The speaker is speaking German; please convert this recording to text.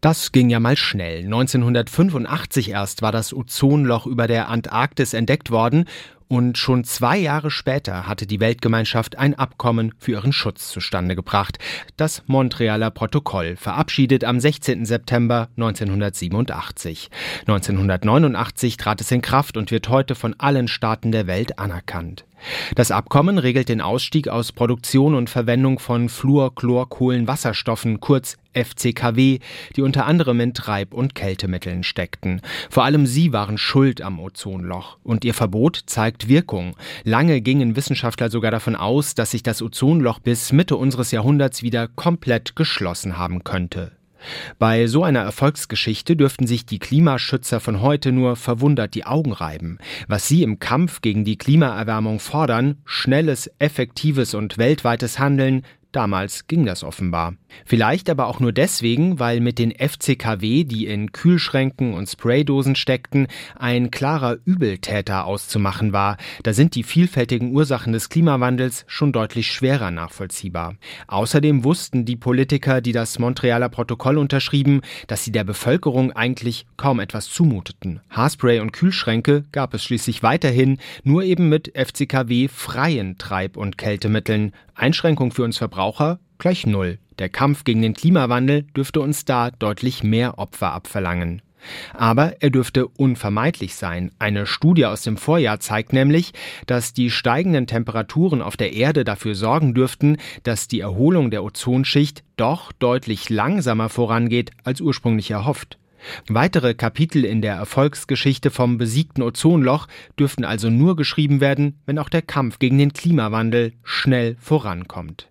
Das ging ja mal schnell. 1985 erst war das Ozonloch über der Antarktis entdeckt worden und schon 2 Jahre später hatte die Weltgemeinschaft ein Abkommen für ihren Schutz zustande gebracht. Das Montrealer Protokoll, verabschiedet am 16. September 1987. 1989 trat es in Kraft und wird heute von allen Staaten der Welt anerkannt. Das Abkommen regelt den Ausstieg aus Produktion und Verwendung von Fluorchlorkohlenwasserstoffen, kurz FCKW, die unter anderem in Treib- und Kältemitteln steckten. Vor allem sie waren schuld am Ozonloch. Und ihr Verbot zeigt Wirkung. Lange gingen Wissenschaftler sogar davon aus, dass sich das Ozonloch bis Mitte unseres Jahrhunderts wieder komplett geschlossen haben könnte. Bei so einer Erfolgsgeschichte dürften sich die Klimaschützer von heute nur verwundert die Augen reiben. Was sie im Kampf gegen die Klimaerwärmung fordern, schnelles, effektives und weltweites Handeln, damals ging das offenbar. Vielleicht aber auch nur deswegen, weil mit den FCKW, die in Kühlschränken und Spraydosen steckten, ein klarer Übeltäter auszumachen war. Da sind die vielfältigen Ursachen des Klimawandels schon deutlich schwerer nachvollziehbar. Außerdem wussten die Politiker, die das Montrealer Protokoll unterschrieben, dass sie der Bevölkerung eigentlich kaum etwas zumuteten. Haarspray und Kühlschränke gab es schließlich weiterhin, nur eben mit FCKW-freien Treib- und Kältemitteln. Einschränkung für uns Verbraucher gleich 0. Der Kampf gegen den Klimawandel dürfte uns da deutlich mehr Opfer abverlangen. Aber er dürfte unvermeidlich sein. Eine Studie aus dem Vorjahr zeigt nämlich, dass die steigenden Temperaturen auf der Erde dafür sorgen dürften, dass die Erholung der Ozonschicht doch deutlich langsamer vorangeht als ursprünglich erhofft. Weitere Kapitel in der Erfolgsgeschichte vom besiegten Ozonloch dürften also nur geschrieben werden, wenn auch der Kampf gegen den Klimawandel schnell vorankommt.